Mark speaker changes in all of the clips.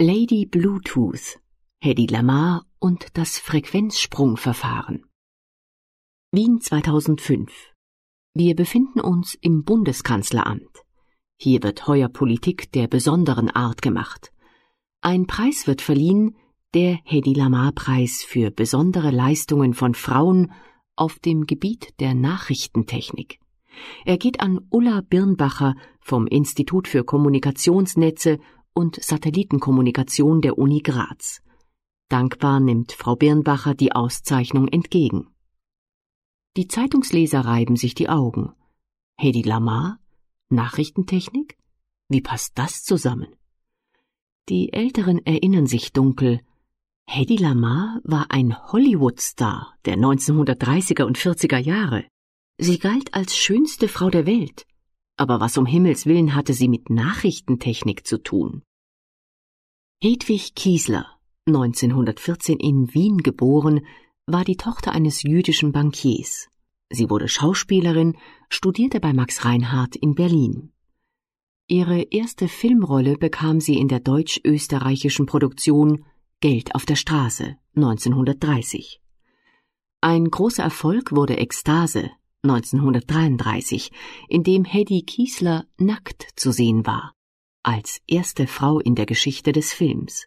Speaker 1: Lady Bluetooth, Hedy Lamarr und das Frequenzsprungverfahren. Wien 2005. Wir befinden uns im Bundeskanzleramt. Hier wird heuer Politik der besonderen Art gemacht. Ein Preis wird verliehen, der Hedy Lamarr-Preis für besondere Leistungen von Frauen auf dem Gebiet der Nachrichtentechnik. Er geht an Ulla Birnbacher vom Institut für Kommunikationsnetze und Satellitenkommunikation der Uni Graz. Dankbar nimmt Frau Birnbacher die Auszeichnung entgegen. Die Zeitungsleser reiben sich die Augen. Hedy Lamarr? Nachrichtentechnik? Wie passt das zusammen? Die Älteren erinnern sich dunkel. Hedy Lamarr war ein Hollywood-Star der 1930er und 40er Jahre. Sie galt als schönste Frau der Welt. Aber was um Himmels willen hatte sie mit Nachrichtentechnik zu tun? Hedwig Kiesler, 1914 in Wien geboren, war die Tochter eines jüdischen Bankiers. Sie wurde Schauspielerin, studierte bei Max Reinhardt in Berlin. Ihre erste Filmrolle bekam sie in der deutsch-österreichischen Produktion Geld auf der Straße, 1930. Ein großer Erfolg wurde Ekstase, 1933, in dem Hedy Kiesler nackt zu sehen war, als erste Frau in der Geschichte des Films.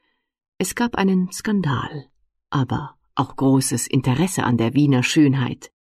Speaker 1: Es gab einen Skandal, aber auch großes Interesse an der Wiener Schönheit.